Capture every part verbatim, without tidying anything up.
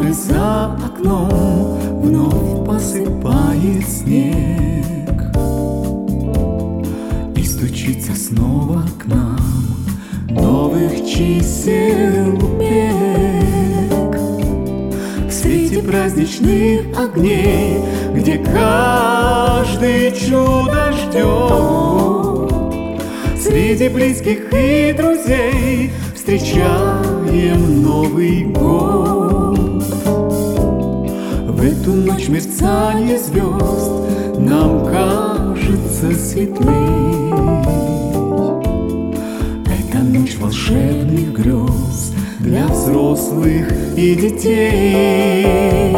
Уже за окном вновь посыпает снег и стучится снова к нам новых чисел век. В свете праздничных огней, где каждый чудо ждет, среди близких и друзей встречаем Новый год. В эту ночь мерцание звезд нам кажется светлей. Это ночь волшебных грез для взрослых и детей.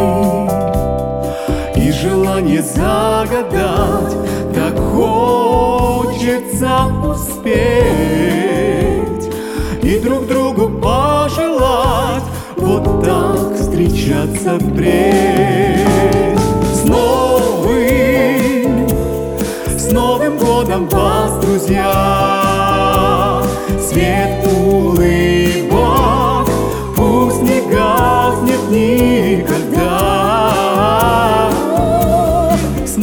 И желание загадать так хочется успеть, и друг другу пожелать вот так встречаться впредь. С новым, с Новым годом вас, друзья! Свет улыбок пусть не гаснет никогда. С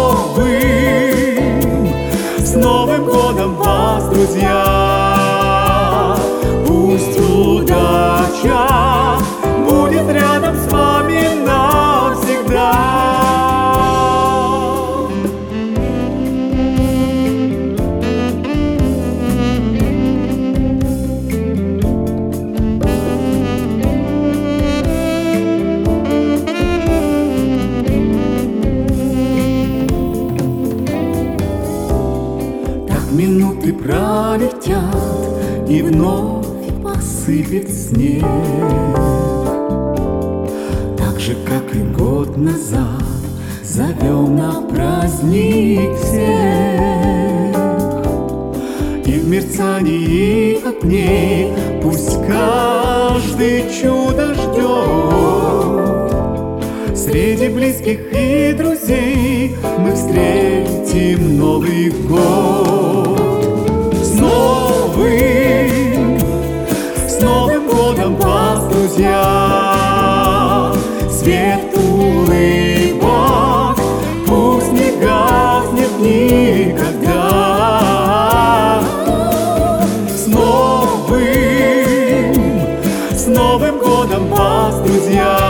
новым, с Новым годом вас, друзья! Пусть удача будет рядом с вами навсегда. Так минуты пролетят, и вновь посыпет снег, так же, как и год назад, зовем на праздник всех. И в мерцании огней пусть каждый чудо ждет. Среди близких и друзей мы встретим Новый год. С новым, с Новым годом вас, друзья! Свет улыбок пусть не гаснет никогда. С новым, с Новым годом вас, друзья!